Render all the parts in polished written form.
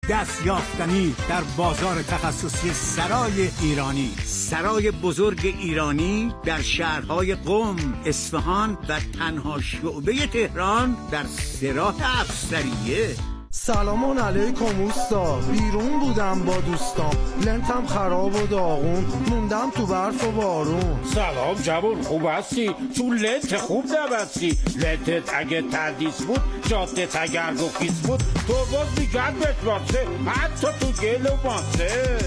دست یافتنی در بازار تخصصی سرای ایرانی. سرای بزرگ ایرانی در شهرهای قم، اصفهان و تنها شعبه تهران در سرات افسریه. سلامان علیکم اوستا، بیرون بودم با دوستام، لنتم خراب و داغون، موندم تو برف و بارون. سلام جوان، خوب هستی؟ تو لنت خوب نبستی. لنتت اگه تردیس بود، جادت اگر گفیز بود، تو باز میگرد بتواسه، حتی تو گل و ماسه.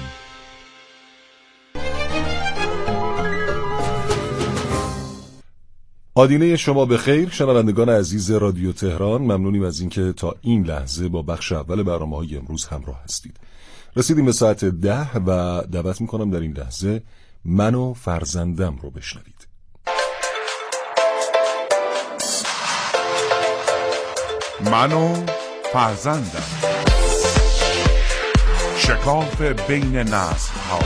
آدینه شما به خیر شنوندگان عزیز رادیو تهران، ممنونیم از اینکه تا این لحظه با بخش اول برنامه‌های امروز همراه هستید. رسیدیم به ساعت 10 و دعوت میکنم در این لحظه من و فرزندم رو بشنوید. من و فرزندم، شکاف بین نسل ها،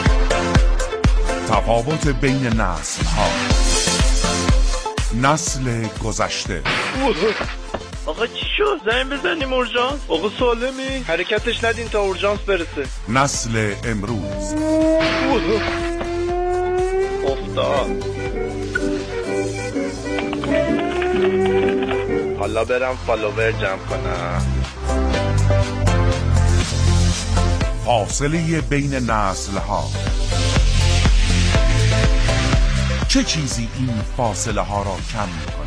تفاوت بین نسل ها، نسل گذشته. آقا چی شد؟ زنگ بزنیم اورژانس؟ آقا سالمی؟ حرکتش ندین تا اورژانس برسه. نسل امروز. افتاد. حالا برم فالوور جمع کنم. فاصله بین نسل ها. چه چیزی این فاصله ها را کم می‌کند؟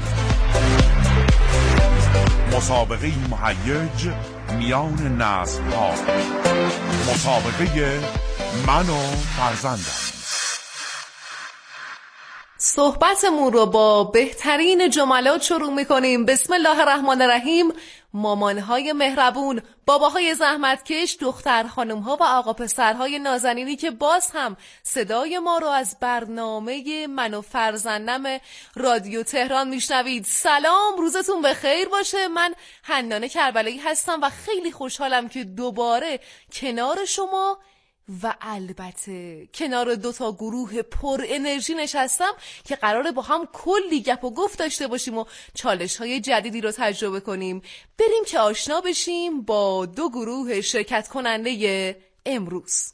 مسابقه مهیج میان نسل ها، مسابقه من و فرزندم. صحبتمون رو با بهترین جملات شروع میکنیم. بسم الله الرحمن الرحیم. مامانهای مهربون، باباهای زحمتکش، دختر خانمها و آقا پسرهای نازنینی که باز هم صدای ما رو از برنامه من و فرزندم رادیو تهران میشنوید. سلام، روزتون بخیر باشه. من حنانه کربلایی هستم و خیلی خوشحالم که دوباره کنار شما و البته کنار دوتا گروه پر انرژی نشستم که قراره با هم کلی گپ و گفت داشته باشیم و چالش های جدیدی رو تجربه کنیم. بریم که آشنا بشیم با دو گروه شرکت کننده امروز.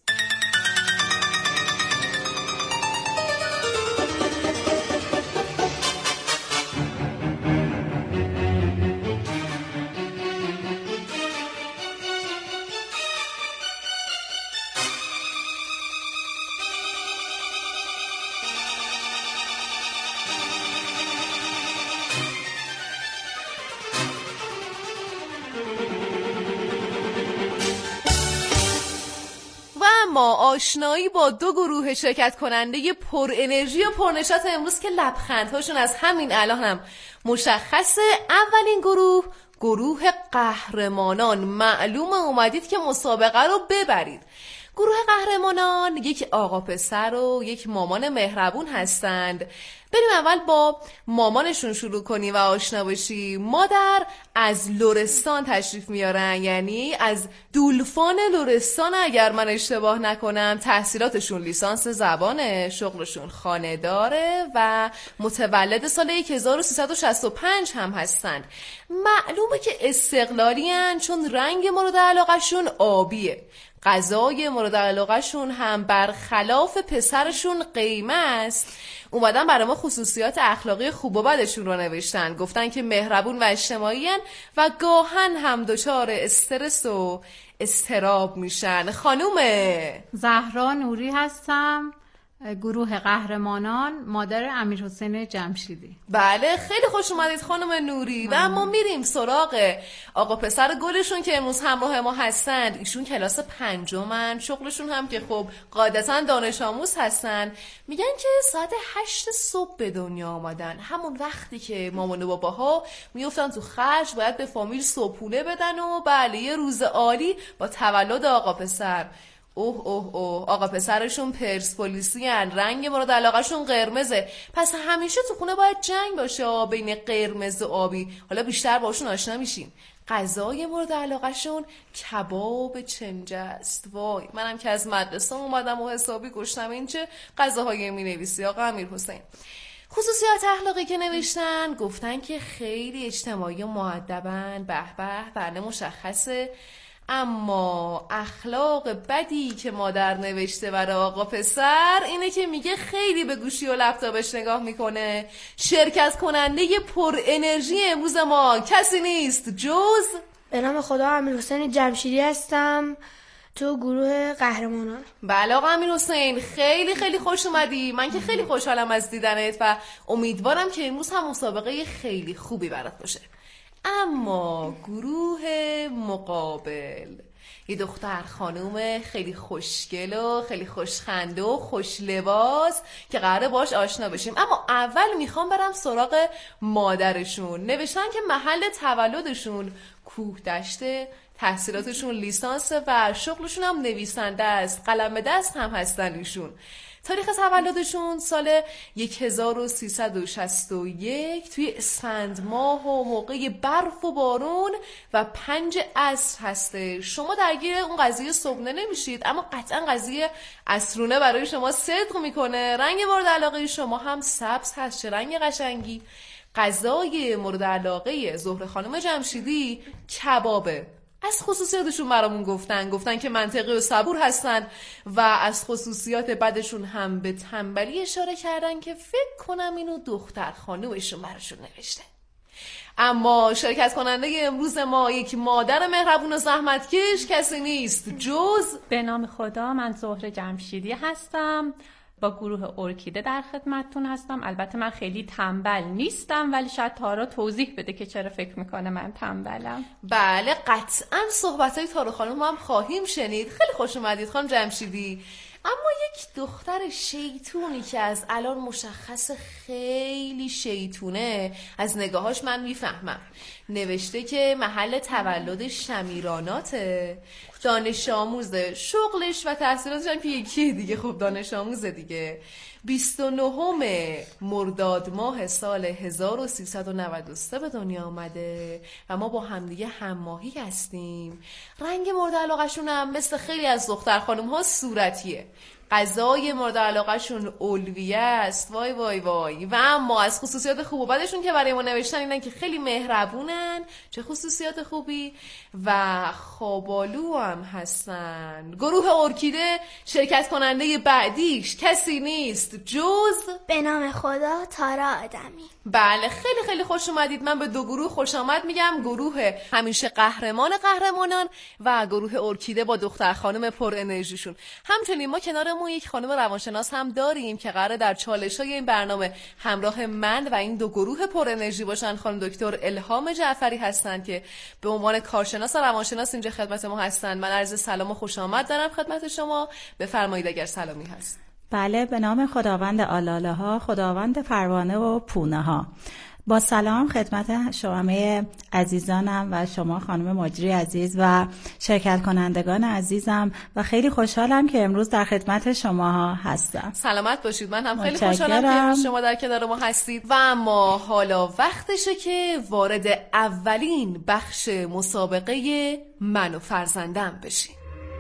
ما آشنایی با دو گروه شرکت کننده پر انرژی و پرنشاط امروز که لبخندهاشون از همین الان هم مشخصه. اولین گروه قهرمانان. معلومه اومدید که مسابقه رو ببرید. گروه قهرمانان یک آقا پسر و یک مامان مهربون هستند. بریم اول با مامانشون شروع کنیم و آشنا بشیم. مادر از لرستان تشریف میارن، یعنی از دولفان لرستان اگر من اشتباه نکنم. تحصیلاتشون لیسانس زبانه، شغلشون خانه داره و متولد سال 1365 هم هستند. معلومه که استقلالی هن چون رنگ مورد علاقهشون آبیه. غذای مورد علاقهشون هم برخلاف پسرشون قیمه است. اومدن برای ما خصوصیات اخلاقی خوب و بدشون رو نوشتن. گفتن که مهربون و اجتماعی هن و گاهن هم دچار استرس و اضطراب میشن. خانوم زهرا نوری هستم، گروه قهرمانان، مادر امیرحسین جمشیدی. بله، خیلی خوش اومدید خانم نوری. و اما میریم سراغ آقا پسر گلشون که امروز همراه ما هستند. ایشون کلاس 5، شغلشون هم که خب قاعدتا دانش آموز هستن. میگن که ساعت 8 صبح به دنیا آمدن، همون وقتی که مامان و باباها میافتن تو خرج باید به فامیل صبحونه بدن و بله یه روز عالی با تولد آقا پسر. اوه اوه اوه، آقا پسرشون پرسپولیسی هن، رنگ مورد علاقهشون قرمزه. پس همیشه تو خونه باید جنگ باشه بین قرمز و آبی. حالا بیشتر باشون آشنا میشیم. غذای مورد علاقهشون کباب چنجه است. وای، منم که از مدرسه اومدم و حسابی گشتم. این چه غذاهایی مینویسی آقا امیرحسین؟ خصوصیات اخلاقی که نوشتن، گفتن که خیلی اجتماعی و مؤدبن. به به، بله مشخصه. اما اخلاق بدی که مادر نوشته برای آقا پسر اینه که میگه خیلی به گوشی و لپتاپش نگاه میکنه. شرکت کننده پر انرژی امروز ما کسی نیست جز به نام خدا امیرحسین جمشیدی هستم تو گروه قهرمانان. بله آقا امیرحسین خیلی خیلی خوش اومدی. من که خیلی خوشحالم از دیدنت و امیدوارم که امروز هم مسابقه خیلی خوبی برات باشه. اما گروه مقابل یه دختر خانوم خیلی خوشگل و خیلی خوشخنده و خوش لباس که قراره باش آشنا بشیم. اما اول میخوام برم سراغ مادرشون. نوشتن که محل تولدشون کوهدشته، تحصیلاتشون لیسانس و شغلشون هم نویسنده است. قلم به دست هم هستن ایشون. تاریخ تولدشون سال 1361 توی اسفند ماه و موقع برف و بارون و 5 عصر هسته. شما درگیر اون قضیه صبحونه نمیشید اما قطعا قضیه عصرونه برای شما صدق میکنه. رنگ مورد علاقه شما هم سبز هست. چه رنگ قشنگی. غذای مورد علاقه زهره خانم جمشیدی کبابه. از خصوصیاتشون برامون گفتن که منطقی و صبور هستن و از خصوصیات بدشون هم به تنبلی اشاره کردن که فکر کنم اینو دختر خانومشون براشون نوشته. اما شرکت کننده امروز ما یک مادر مهربون و زحمتکش کسی نیست جز به نام خدا من زهره جمشیدی هستم. با گروه ارکیده در خدمتتون هستم. البته من خیلی تنبل نیستم ولی شاید تارا توضیح بده که چرا فکر میکنه من تنبلم. بله قطعا صحبتهای تارا خانم هم خواهیم شنید. خیلی خوش اومدید خانم جمشیدی. اما یک دختر شیطونی که از الان مشخص خیلی شیطونه از نگاهاش من میفهمم. نوشته که محل تولد شمیراناته، دانش آموزه، شغلش و تحصیلاتش هم که یکیه دیگه. خب دانش آموزه دیگه. 29 مرداد ماه سال 1393 به دنیا آمده و ما با همدیگه همماهی هستیم. رنگ مورد علاقه‌شون هم مثل خیلی از دختر خانم ها صورتیه. غذای مورد علاقه‌شون اولویه است. وای وای وای. و اما از خصوصیات خوب و بدشون که برای ما نوشتن اینن که خیلی مهربونن. چه خصوصیات خوبی. و خوابالو هم هستن. گروه ارکیده شرکت کننده بعدیش کسی نیست جز به نام خدا تارا آدمی. بله خیلی خیلی خوش اومدید. من به دو گروه خوش آمد میگم. گروه همیشه قهرمانان و گروه ارکیده با دختر خانم پر انرژیشون. همچنین ما کنارمون یک خانم روانشناس هم داریم که قراره در چالش‌های این برنامه همراه من و این دو گروه پر انرژی باشن. خانم دکتر الهام جعفری هستن که به عنوان کارشناس و روانشناس اینجا خدمت ما هستن. من عرض سلام و خوش آمد دارم خدمت شما. بفرمایید اگر سلامی هست. بله به نام خداوند آلاله ها، خداوند پروانه و پونه ها. با سلام خدمت شما عزیزانم و شما خانم مجری عزیز و شرکت کنندگان عزیزم و خیلی خوشحالم که امروز در خدمت شما هستم. سلامت باشید. من هم خیلی خوشحالم که امروز شما در کنار ما هستید. و اما حالا وقتشه که وارد اولین بخش مسابقه من و فرزندم بشیم.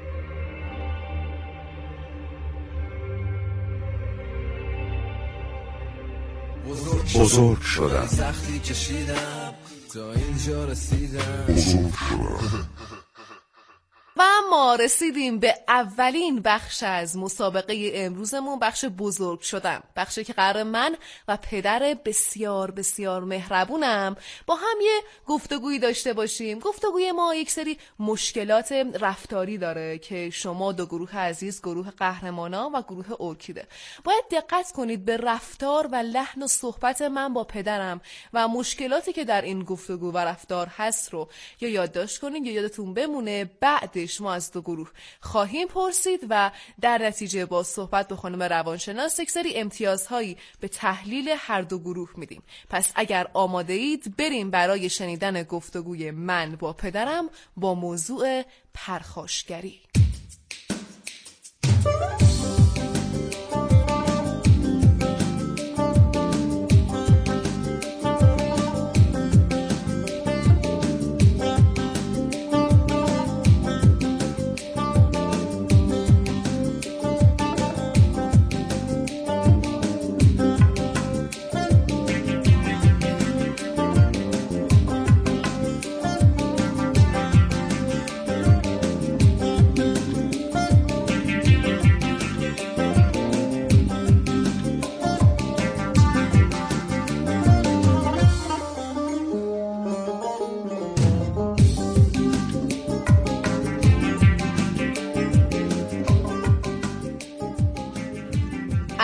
بزرگ شدم. سختی کشیدم تا اینجا رسیدم. بزرگ شدم. و ما رسیدیم به اولین بخش از مسابقه امروزمون، بخش بزرگ شدم. بخشی که قرار من و پدر بسیار بسیار مهربونم با هم یه گفتگویی داشته باشیم. گفتگوی ما یک سری مشکلات رفتاری داره که شما دو گروه عزیز، گروه قهرمانان و گروه ارکیده، باید دقت کنید به رفتار و لحن و صحبت من با پدرم و مشکلاتی که در این گفتگو و رفتار هست رو یا یادداشت کنید یا یادتون بمونه. بعدش ما از دو گروه خواهیم پرسید و در نتیجه با صحبت با خانم روانشناس یک سری امتیازهایی به تحلیل هر دو گروه میدیم. پس اگر آماده اید بریم برای شنیدن گفتگوی من با پدرم با موضوع پرخاشگری.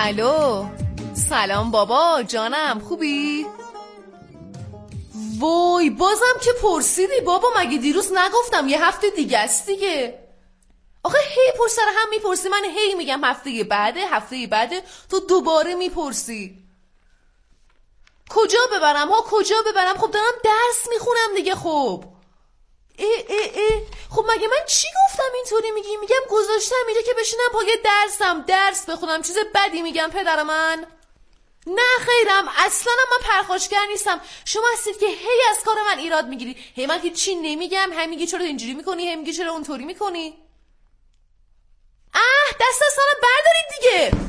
الو، سلام بابا جانم، خوبی؟ وای بازم که پرسیدی بابا، مگه دیروز نگفتم یه هفته دیگه است دیگه؟ آخه هی پرس سر هم میپرسی، من هی میگم هفته بعده تو دوباره میپرسی. کجا ببرم کجا ببرم؟ خب دارم درس میخونم دیگه. خب خب مگه من چی گفتم اینطوری میگی؟ میگم گذاشتم اینجا که بشینم پای درس بخونم. چیز بدی میگم پدر من؟ نه خیرم، اصلا من پرخاشگر نیستم. شما هستید که هی از کار من ایراد میگیری. هی من که چی نمیگم، هم میگی چرا اینجوری میکنی، هم میگی چرا اونطوری میکنی. دست از منو بردارید دیگه.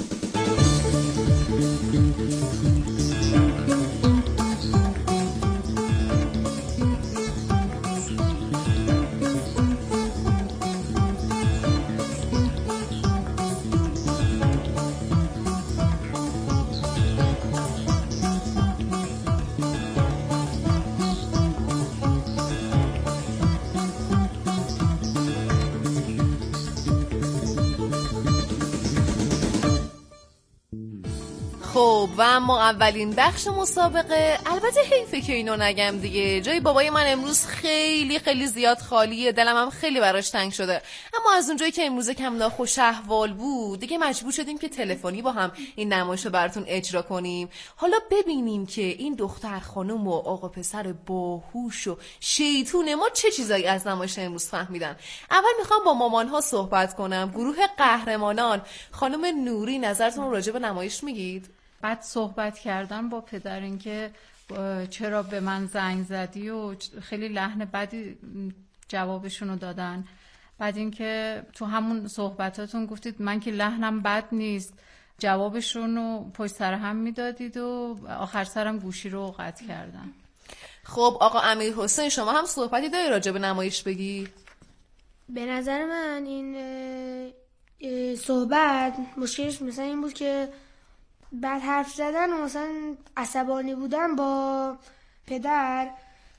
خب و اما اولین بخش مسابقه، البته حیفه که اینو نگم دیگه، جای بابای من امروز خیلی خیلی زیاد خالیه، دلم هم خیلی براش تنگ شده. اما از اونجایی که امروز کم ناخوش احوال بود دیگه مجبور شدیم که تلفنی با هم این نمایش رو براتون اجرا کنیم. حالا ببینیم که این دختر خانم و آقا پسر باهوش و شیطون ما چه چیزایی از نمایش امروز فهمیدن. اول میخوام با مامان‌ها صحبت کنم. گروه قهرمانان، خانم نوری نظرتون رو راجع به نمایش میگید؟ بعد صحبت کردن با پدر اینکه چرا به من زنگ زدی و خیلی لحن بدی جوابشونو دادن. بعد اینکه تو همون صحبتاتون گفتید من که لحنم بد نیست، جوابشونو پشت سر هم میدادید و آخر سرم گوشی رو قطع کردن. خب آقا امیر حسین، شما هم صحبتی داری راجع به نمایش بگی؟ به نظر من این صحبت مشکلش مثلا این بود که بعد حرف زدن و مثلا عصبانی بودن با پدر،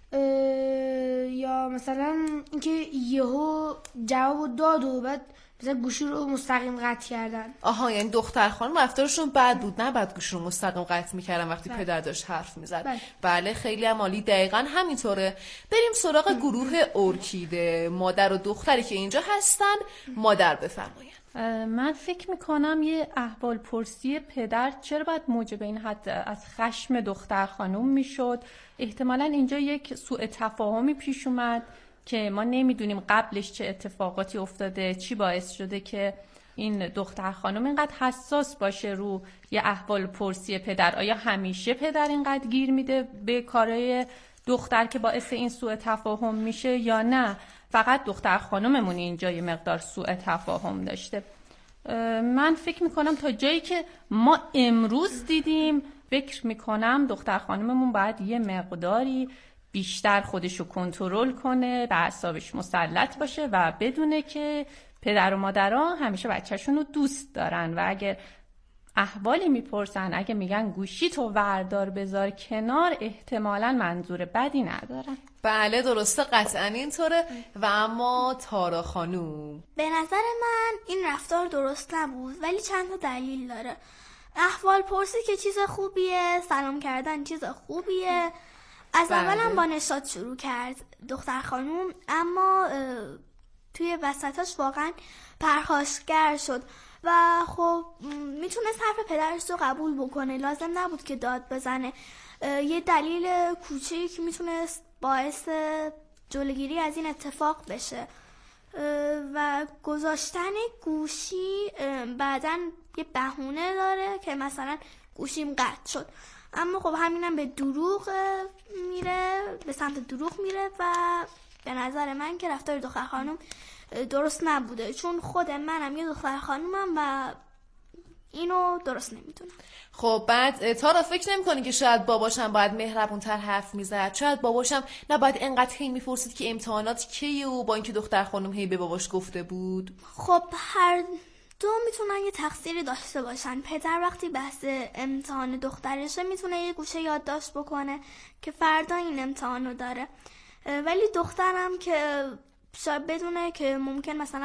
یا مثلا اینکه یهو جواب داد و بعد مثلا گوشی رو مستقیم قطع کردن. آها، یعنی دختر خانم رفتارشون بد بود، نه بعد گوشی رو مستقیم قطع میکردن وقتی پدر داشت حرف میزد. بله خیلی عالی، دقیقاً همینطوره. بریم سراغ گروه ارکیده، مادر و دختری که اینجا هستن. مادر بفرمایید. من فکر میکنم یه احوال پرسی پدر چرا باید موجب این حد از خشم دختر خانم میشد. احتمالاً اینجا یک سوء تفاهمی پیش اومد که ما نمیدونیم قبلش چه اتفاقاتی افتاده، چی باعث شده که این دختر خانم اینقدر حساس باشه رو یه احوال پرسی پدر. آیا همیشه پدر اینقدر گیر میده به کارهای دختر که باعث این سوء تفاهم میشه، یا نه فقط دختر خانممون اینجا یه مقدار سوء تفاهم داشته؟ من فکر میکنم تا جایی که ما امروز دیدیم، فکر میکنم دختر خانممون باید یه مقداری بیشتر خودشو کنترل کنه، به اعصابش مسلط باشه و بدونه که پدر و مادرها همیشه بچه‌شون رو دوست دارن و اگر احوالی میپرسن، اگه میگن گوشی تو وردار بذار کنار، احتمالاً منظور بدی ندارن. بله درسته، قطعاً اینطوره. و اما تارا خانوم، به نظر من این رفتار درست نبود، ولی چند تا دلیل داره. احوال پرسی که چیز خوبیه، سلام کردن چیز خوبیه. از اولم با نشاط شروع کرد دختر خانوم، اما توی وسطاش واقعا پرخاشگر شد و خب میتونست حرف پدرش رو قبول بکنه، لازم نبود که داد بزنه. یه دلیل کوچیک میتونست باعث جلوگیری از این اتفاق بشه و گذاشتن گوشی بعدن یه بهونه داره که مثلا گوشیم قطع شد، اما خب همینم به دروغ میره، به سمت دروغ میره و به نظر من که رفتار دختر خانم درست نبوده، چون خود منم یه دختر خانومم و اینو درست نمیدونم. خب بعد تارا فکر نمی‌کنی که شاید باباشم باید مهربون‌تر حرف میزد؟ شاید باباشم نباید انقدر هی میپرسید که امتحانات کیه و با اینکه دختر خانم هی به باباش گفته بود؟ خب هر دو میتونن یه تقصیری داشته باشن. پدر وقتی بحث امتحان دخترشه میتونه یه گوشه یادداشت بکنه که فردا این امتحان رو داره، ولی دخترم که شاید بدونه که ممکن مثلا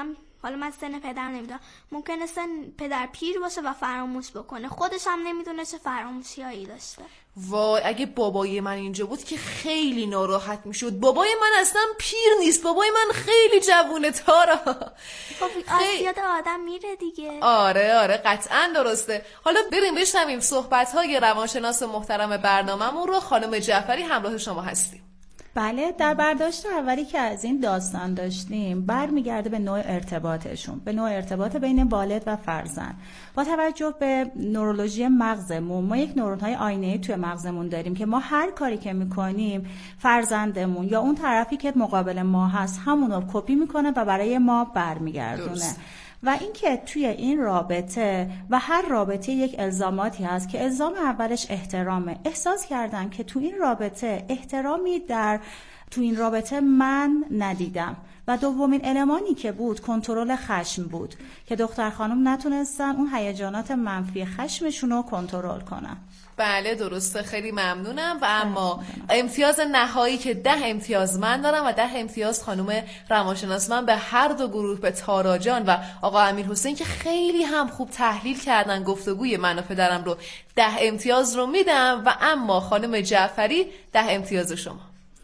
حالا من سن پدر نمیدونم، ممکنه سن پدر پیر باشه و فراموش بکنه، خودش هم نمیدونه چه فراموشیایی داشته. وای اگه بابای من اینجا بود که خیلی ناراحت میشد. بابای من اصلا پیر نیست، بابای من خیلی جوونه تارا. خب از یاد آدم میره دیگه. آره قطعا درسته. حالا بریم بشنویم صحبت‌های روانشناس محترم برنامه‌مون رو. خانم جعفری همراه شما هستیم. بله، در برداشت اولی که از این داستان داشتیم برمیگرده به نوع ارتباطشون، به نوع ارتباط بین والد و فرزند. با توجه به نورولوژی مغزمون، ما یک نورون‌های آینه‌ای توی مغزمون داریم که ما هر کاری که می‌کنیم فرزندمون یا اون طرفی که مقابل ما هست همون رو کپی می‌کنه و برای ما برمیگردونه. و اینکه توی این رابطه و هر رابطه یک الزاماتی هست که الزام اولش احترامه. احساس کردم که تو این رابطه احترامی تو این رابطه من ندیدم. و دومین المانی که بود کنترل خشم بود که دختر خانم نتونستن اون هیجانات منفی خشمشون رو کنترل کنن. بله درسته، خیلی ممنونم. و اما امتیاز نهایی که 10 امتیاز من دارم و 10 امتیاز خانم روانشناس من به هر دو گروه، به تارا جان و آقا امیرحسین که خیلی هم خوب تحلیل کردن گفتگوی من و پدرم رو، 10 امتیاز رو میدم. و اما خانم جعفری 10 امتیاز شما.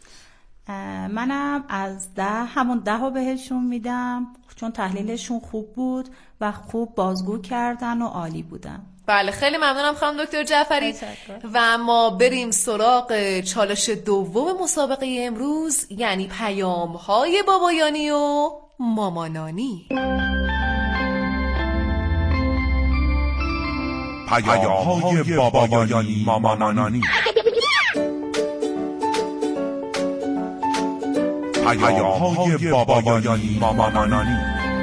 منم از 10 همون 10 رو بهشون میدم چون تحلیلشون خوب بود و خوب بازگو کردن و عالی بودن. بله خیلی ممنونم خانم دکتر جعفری. و اما بریم سراغ چالش دوم مسابقه امروز، یعنی پیام‌های بابایانی و مامانانی. پیام‌های بابایانی مامانانی. پیام‌های بابایانی مامانانی.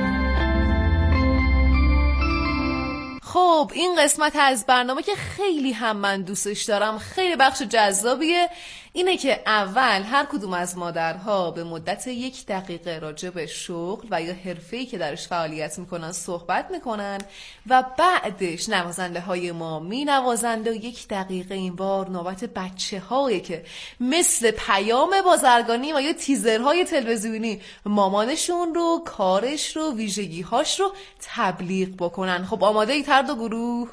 خب این قسمت از برنامه که خیلی هم من دوستش دارم، خیلی بخش جذابیه، اینه که اول هر کدوم از مادرها به مدت 1 دقیقه راجع به شغل و یا حرفه‌ای که درش فعالیت میکنن صحبت میکنن و بعدش نوازنده های ما مینوازند و 1 دقیقه این بار نوبت بچه هایی که مثل پیام بازرگانی و یا تیزرهای تلویزیونی مامانشون رو، کارش رو، ویژگی‌هاش رو تبلیغ بکنن. خب آماده اید هر دو گروه؟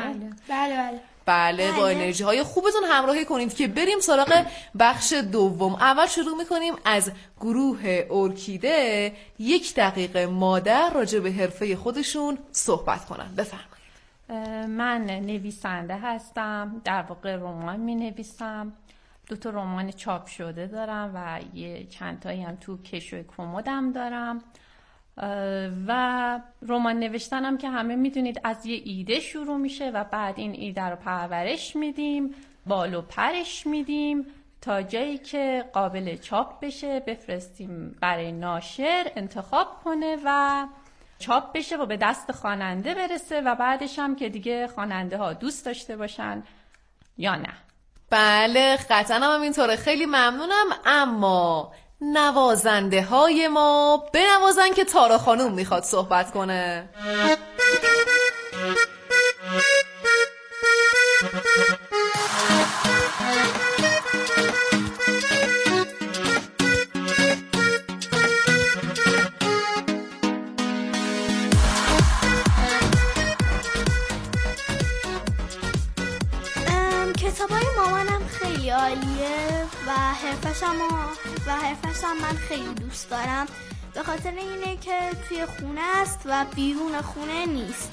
بله با انرژی های خوبتون همراهی کنید که بریم سراغ بخش دوم. اول شروع میکنیم از گروه ارکیده. 1 دقیقه مادر راجع به حرفه خودشون صحبت کنن. بفرمایید. من نویسنده هستم، در واقع رمان می نویسم. 2 رمان چاپ شده دارم و چند تایی هم تو کشوی کمدم دارم. و رمان نوشتنم که همه میدونید از یه ایده شروع میشه و بعد این ایده رو پرورش میدیم، بال و پرش میدیم تا جایی که قابل چاپ بشه، بفرستیم برای ناشر انتخاب کنه و چاپ بشه و به دست خواننده برسه و بعدش هم که دیگه خواننده ها دوست داشته باشن یا نه. بله قطعا هم اینطوره. خیلی ممنونم. اما نوازنده های ما بنوازن که تارا خانوم میخواد صحبت کنه. کتابای مامانم خیلی عالیه و حرفش هم من خیلی دوست دارم، به خاطر اینه که توی خونه است و بیرون خونه نیست.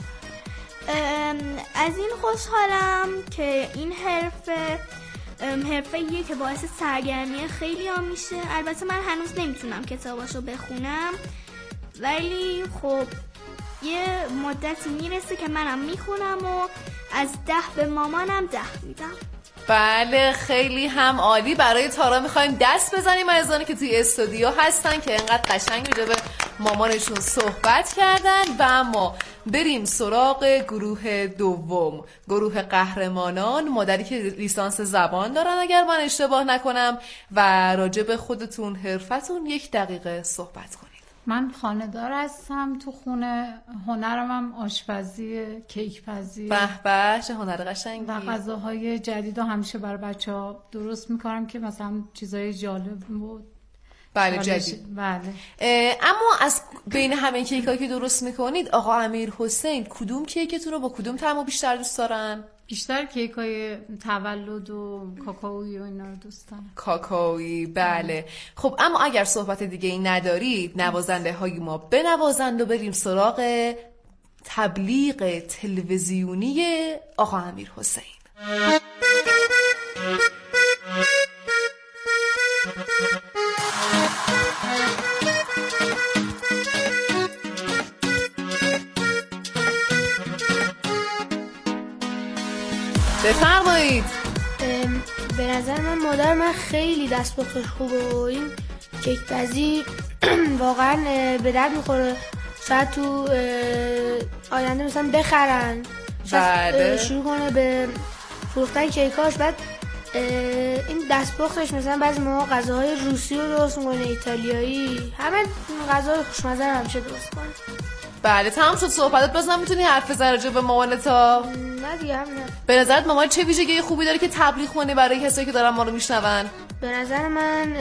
از این خوشحالم که این حرفه‌ایه که باعث سرگرمی خیلی ها میشه. البته من هنوز نمیتونم کتاباشو بخونم، ولی خب یه مدتی میرسه که منم میخونم و از 10 به مامانم 10 میدم. بله خیلی هم عالی. برای تارا میخوایم دست بزنیم عزیزانی که توی استودیو هستن که اینقدر قشنگ میده به مامانشون صحبت کردن. و اما بریم سراغ گروه دوم، گروه قهرمانان. مادری که لیسانس زبان دارن اگر من اشتباه نکنم و راجع به خودتون، حرفتون 1 دقیقه صحبت کنید. من خانه‌دار هستم، تو خونه هنرم هم آشپزی، کیک پزی. به به چه هنر قشنگی. و غذاهای جدید رو همیشه برای بچه‌ها درست می‌کنم که مثلا چیزای جالب بود بله جدید. بله. اما از بین همه کیکایی که درست میکنید آقا امیرحسین کدوم کیکتون رو با کدوم طعم بیشتر دوست دارن؟ بیشتر کیکای تولد و کاکائویی و اینا رو دوست دارم. کاکائویی بله. خب اما اگر صحبت دیگه ای ندارید نوازنده های ما بنوازند و بریم سراغ تبلیغ تلویزیونی آقا امیرحسین. بفرمایید. به نظر من مادر من خیلی دستپختش خوبه و این کیک پزی واقعا به درد میخوره. شاید تو آینده مثلا بخرن، بله. شروع کنه به فروختن کیکاش. بعد این دستپختش مثلا بعضی موقع غذاهای روسی رو درست میکنه، ایتالیایی، همه غذاهای خوشمزه رو همیشه درست کنه. بله تمام شد صحبتت. بازم میتونی حرف بزنی راجع به مامانتا؟ نه دیگه همین. به نظرت مامان چه ویژگی خوبی داره که تبلیغ کنه برای کسایی که دارن ما رو میشنون؟ به نظر من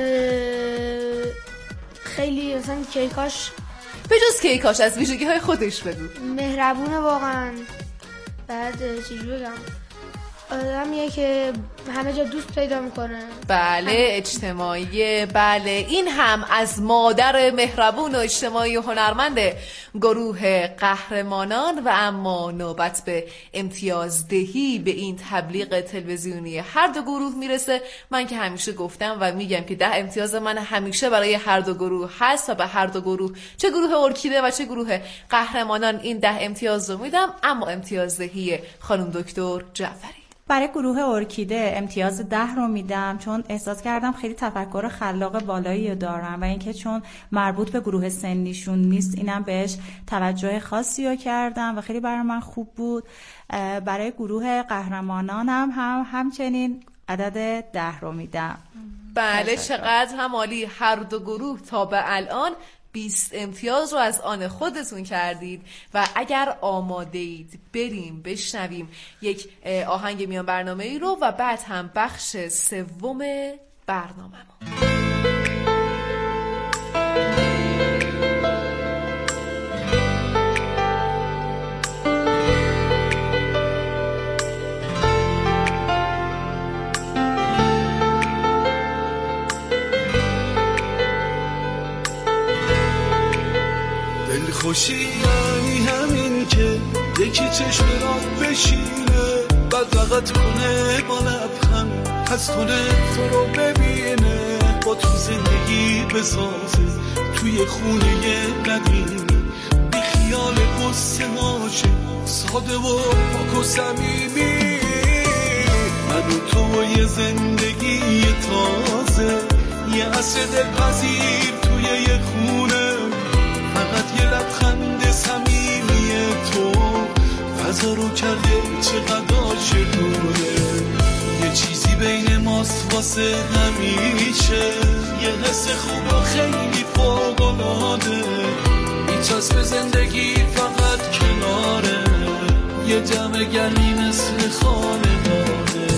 خیلی مثلا کیکاش به جز کیکاش از ویژگی های خودش بگو. مهربونه واقعا. بعد چیزی بگم آدمیه که همه جا دوست پیدا میکنه. بله اجتماعیه. بله این هم از مادر مهربون و اجتماعی و هنرمند گروه قهرمانان. و اما نوبت به امتیازدهی به این تبلیغ تلویزیونی هر دو گروه میرسه. من که همیشه گفتم و میگم که 10 امتیاز من همیشه برای هر دو گروه هست و به هر دو گروه چه گروه ارکیده و چه گروه قهرمانان این 10 امتیاز رو میدم. اما امتیازدهی خانم دکتر جعفری. برای گروه ارکیده امتیاز 10 رو میدم چون احساس کردم خیلی تفکر خلاق بالایی دارن و اینکه چون مربوط به گروه سنیشون نیست اینم بهش توجه خاصی رو کردم و خیلی برای من خوب بود. برای گروه قهرمانانم همچنین عدد 10 رو میدم. بله چقدر هم عالی. هر دو گروه تا به الان 20 امتیاز رو از آن خودتون کردید و اگر آماده اید بریم بشنویم یک آهنگ میان برنامه ای رو و بعد هم بخش سوم برنامه ما. خوشی یعنی همین که یکی چشم رات بشینه بعد فقط کنه با لبخند پس کنه تو رو ببینه با تو زندگی بسازه توی خونه قدیمی بی خیال قصه هاشه ساده و پاک و صمیمی من و تو یه زندگی تازه یه عصر دلپذیر توی یه خونه فقط یه لبخند صمیمی تو فضا رو کرده چقدر عاشقونه یه چیزی بین ماست واسه همیشه یه حس خوب و خیلی فوق‌العاده میچسبه زندگی فقط کناره یه جمع گرمی مثل خانواده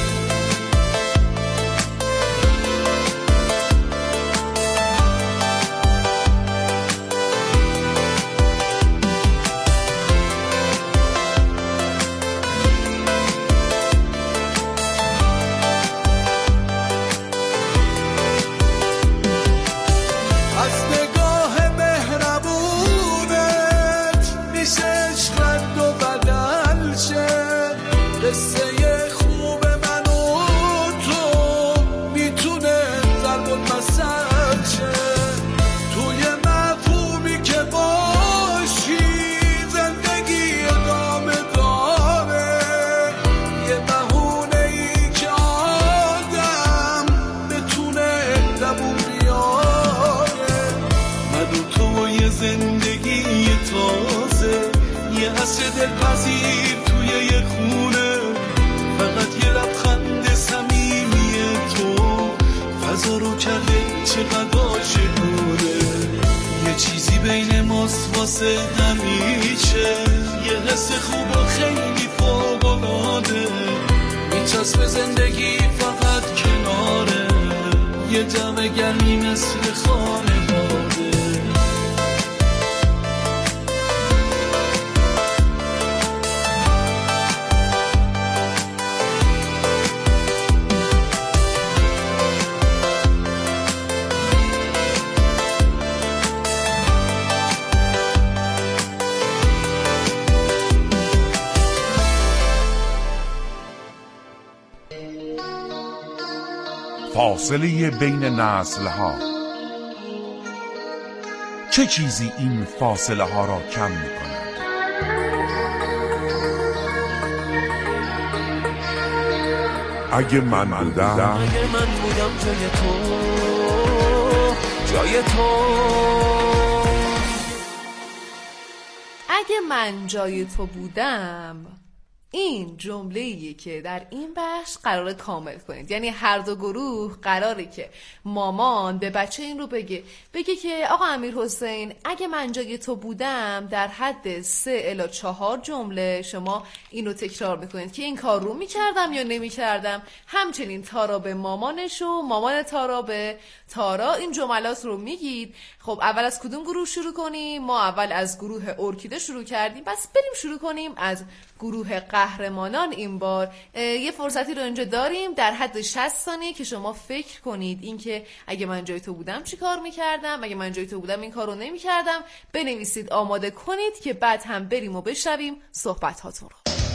دلپذیر توی یه خونه فقط یه لبخند صمیمی تو فضا رو کرده چقدر عاشقونه یه چیزی بین ماست واسه همیشه یه حس خوب و خیلی فوق‌العاده میچسبه زندگی فقط کناره یه جمع گرمی مثل خانواده. فاصله بین نسل‌ها. چه چیزی این فاصله ها را کم می‌کند؟ اگه من بودم جای تو اگه من جای تو بودم، این جمله‌ایه که در این بخش قراره کامل کنید. یعنی هر دو گروه قراره که مامان به بچه این رو بگه که آقا امیرحسین اگه من جای تو بودم در حد 3 الی 4 جمله شما این رو تکرار میکنید که این کار رو میکردم یا نمیکردم. همچنین تارا به مامانش و مامان تارا به تارا این جملات رو میگید. خب اول از کدوم گروه شروع کنیم؟ ما اول از گروه ارکیده شروع کردیم، پس بریم شروع کنیم از گروه قهرمانان. این بار یه فرصتی رو اینجا داریم در حد 60 ثانیه که شما فکر کنید اینکه اگه من جای تو بودم چی کار میکردم، اگه من جای تو بودم این کار رو نمیکردم. بنویسید، آماده کنید که بعد هم بریم و بشنویم صحبت هاتون رو.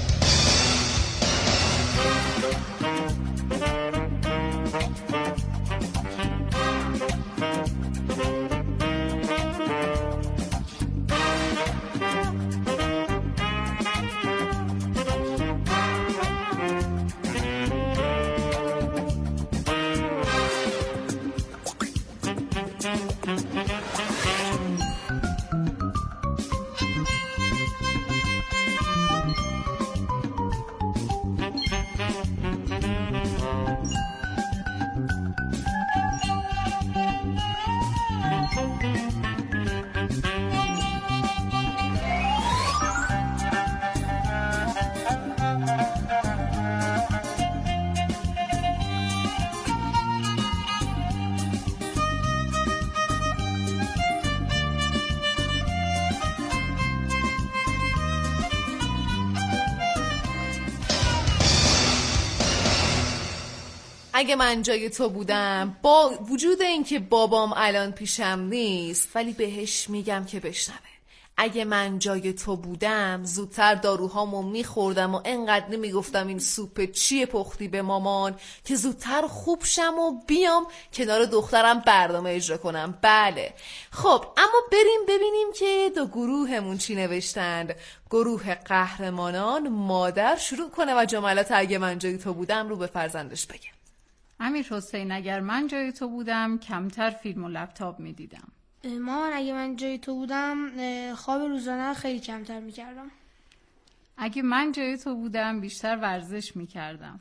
اگه من جای تو بودم، با وجود اینکه بابام الان پیشم نیست ولی بهش میگم که بشنوه. اگه من جای تو بودم زودتر داروهامو میخوردم و انقدر نمیگفتم این سوپ چیه پختی به مامان که زودتر خوب شم و بیام کنار دخترم برنامه اجرا کنم. بله. خب اما بریم ببینیم که دو گروهمون چی نوشتند. گروه قهرمانان، مادر شروع کنه و جملات اگه من جای تو بودم رو به فرزندش بگه. امیرحسین اگر من جای تو بودم کمتر فیلم و لپتاپ میدیدم. مامان اگه من جای تو بودم خواب روزانه خیلی کمتر میکردم. اگه من جای تو بودم بیشتر ورزش میکردم.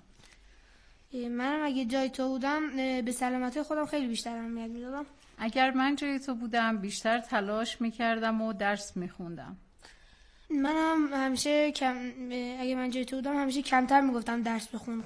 منم اگه جای تو بودم به سلامتی خودم خیلی بیشتر اهمیت میدادم. اگر من جای تو بودم بیشتر تلاش میکردم و درس میخوندم. منم همیشه اگه من جای تو بودم همیشه کمتر میگفتم درس بخون.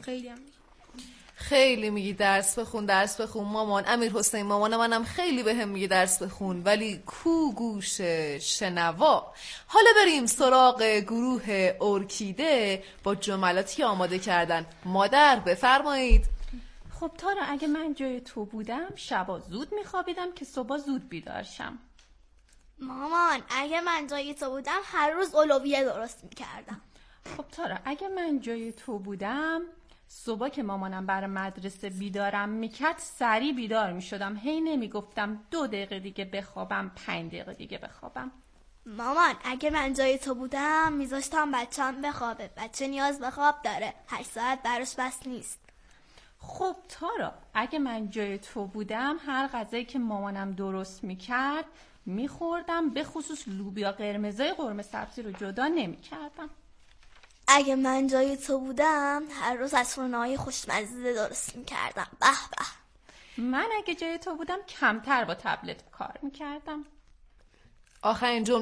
خیلی میگی درس بخون مامان. امیرحسین مامان منم خیلی بهم میگه درس بخون، ولی کو گوش شنوا. حالا بریم سراغ گروه ارکیده با جملاتی آماده کردن. مادر بفرمایید. خب تارا اگه من جای تو بودم شبا زود میخوابیدم که صبح زود بیدار شم. مامان اگه من جای تو بودم هر روز اولویه درست میکردم. خب تارا اگه من جای تو بودم صبح که مامانم برای مدرسه بیدارم میکرد سریع بیدار میشدم، هی نمیگفتم 2 دقیقه دیگه بخوابم 5 دقیقه دیگه بخوابم. مامان اگه من جای تو بودم میذاشتم بچه‌م بخوابه. بچه نیاز به خواب داره، 8 ساعت براش بس نیست. خب تارا اگه من جای تو بودم هر غذایی که مامانم درست میکرد میخوردم، به خصوص لوبیا قرمزای قرمه سبزی رو جدا نمیکردم. اگه من جای تو بودم هر روز عصرونه‌های خوشمزه درست میکردم. به به. من اگه جای تو بودم کمتر با تبلت کار میکردم. آخرین جمله